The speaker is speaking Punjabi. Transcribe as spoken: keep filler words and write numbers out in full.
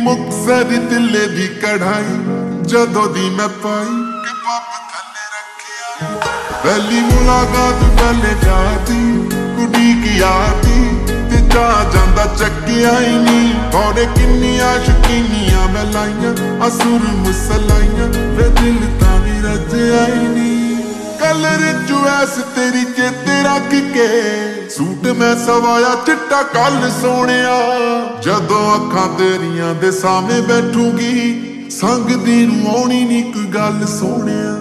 ਮੁਕਤਸਰ ਤਿੱਲੇ ਦੀ ਕਢਾਈ ਜਦੋਂ ਦੀ ਮੈਂ ਪਾਈ ਕਿ ਪੱਪ ਥੱਲੇ ਰੱਖਿਆ। ਪਹਿਲੀ ਮੁਲਾਕਾਤ ਪਹਿਲੇ ਜਾਤੀ ਕੁੜੀ ਕੀ ਆਤੀ ਤੇ ਜਾ ਜਾਂਦਾ ਚੱਕਿਆ ਹੀ ਨਹੀਂ। ਥੋੜੇ ਕਿੰਨੀਆਂ ਸ਼ਕੀਨੀਆਂ ਮੈਂ ਲਾਈਆਂ ਅਸੁਰ ਮੁਸਲਾਈਆਂ ਵੇ ਦਿਲ ਤਾਂ ਵੀ ਰੱਜਿਆ ਹੀ ਨਹੀਂ। ਕਲਰ ਚੁਐਸ ਤੇਰੀ ਚੇਤੇ ਰੱਖ ਕੇ ਸੂਟ ਮੈਂ ਸਵਾਇਆ ਚਿੱਟਾ ਕੱਲ ਸੋਹਣਿਆ। ਜਦੋਂ ਅੱਖਾਂ ਤੇਰੀਆਂ ਦੇ ਸਾਹਮਣੇ ਬੈਠੂਗੀ ਸੰਗ ਦੀ ਨੂੰ ਆਉਣੀ ਨੀ ਕੋਈ ਗੱਲ ਸੋਹਣਿਆ।